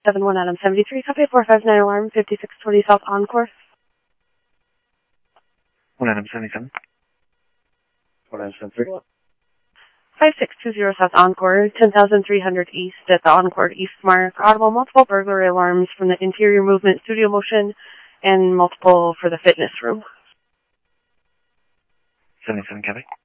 71 Adam 73, copy 459 alarm, 5620 South Encore. 1 Adam 77. 1 Adam 73. 5620 South Encore, 10,300 East at the Encore East mark. Audible multiple burglary alarms from the interior movement studio motion and multiple for the fitness room. 77, copy.